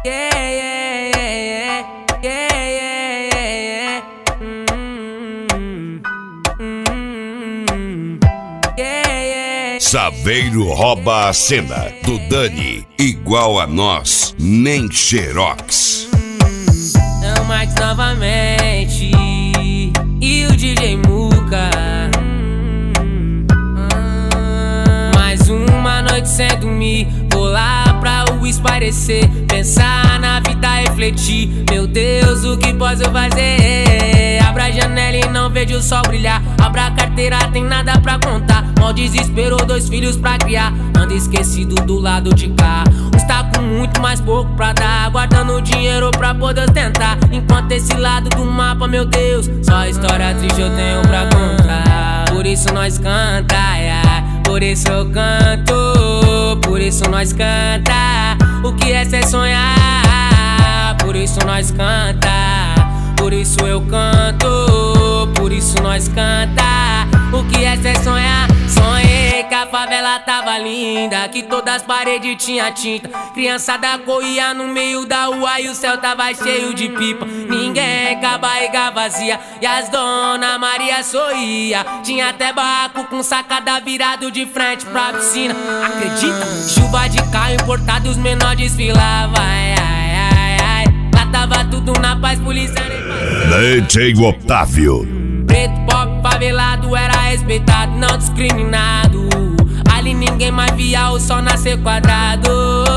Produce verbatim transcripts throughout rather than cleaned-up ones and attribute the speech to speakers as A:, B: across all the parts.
A: Yeah, yeah, yeah, yeah, yeah, yeah, yeah. Mm, mm, yeah, yeah.
B: Saveiro rouba a cena do Dani, igual a nós, nem Xerox.
A: É o Max novamente e o D J Muka. Mais uma noite sem dormir, vou lá pra o esparecer, pensar na vida, refletir. Meu Deus, o que posso fazer? Abra a janela e não vejo o sol brilhar. Abra a carteira, tem nada pra contar. Mal desespero, dois filhos pra criar. Ando esquecido do lado de cá. Uns tá com muito, mais pouco pra dar, guardando dinheiro pra poder tentar. Enquanto esse lado do mapa, meu Deus, só história triste eu tenho pra contar. Por isso nós canta, yeah. Por isso eu canto, por isso nós canta. O que é ser sonhar? Por isso nós canta, por isso eu canto, por isso nós canta. O que é ser sonhar? Sonhei que a favela tava linda, que todas as paredes tinha tinta. Criançada corria no meio da rua e o céu tava cheio de pipa. Ninguém com a barriga vazia e as dona Maria sorria. Tinha até barraco com sacada virado de frente pra piscina. Acredita? Chuva de carro importado, os menores desfilavam. Ai, ai, ai, ai. Lá tava tudo na paz, polícia nem passava.
B: D J Otávio.
A: Preto, pobre, favelado, era respeitado, não discriminado. Ali ninguém mais via o sol nascer quadrado.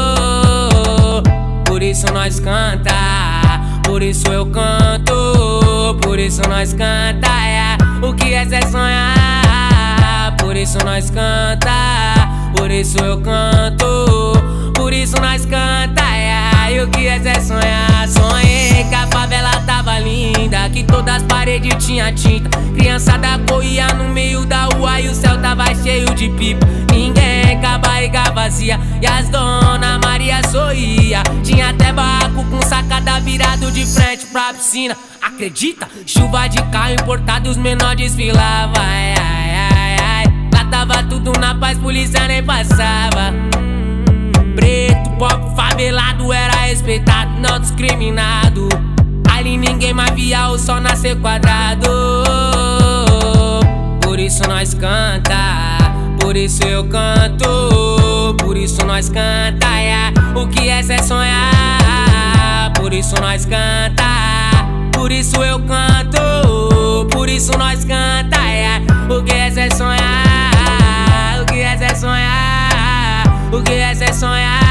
A: Por isso nós canta, por isso eu canto, por isso nós canta, yeah. O que é ser sonhar? Por isso nós canta, por isso eu canto, por isso nós canta, yeah. E o que é ser sonhar? Sonhei que a favela tava linda, que todas as paredes tinha tinta. Criançada corria no meio da rua e o céu tava cheio de pipa. Ninguém com a barriga vazia e as dona Maria sorria. Tinha até barraco com sacada virado de frente pra piscina. Acredita? Chuva de carro importado, os menores desfilavam. Ai, ai, ai, ai. Lá tava tudo na paz, polícia nem passava. Preto, pobre, favelado, era respeitado, não discriminado. Ali ninguém mais via o sol nascer quadrado. Por isso nós canta, por isso eu canto, por isso nós canta, yeah. O que é ser sonhar? Por isso nós canta, por isso eu canto, por isso nós canta, yeah. O que é ser sonhar? O que é ser sonhar? O que é ser sonhar?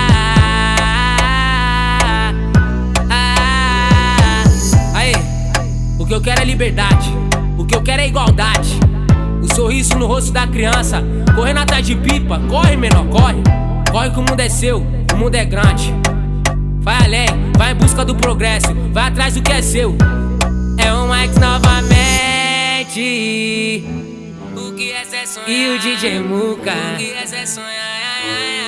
A: Ah, aí, o que eu quero é liberdade, o que eu quero é igualdade. O sorriso no rosto da criança, correndo atrás de pipa. Corre, menor, corre. Corre que o mundo é seu, o mundo é grande. Vai além, vai em busca do progresso, vai atrás do que é seu. É o Max novamente, o que é ser sonhar? E o D J Muka, o que é ser sonhar?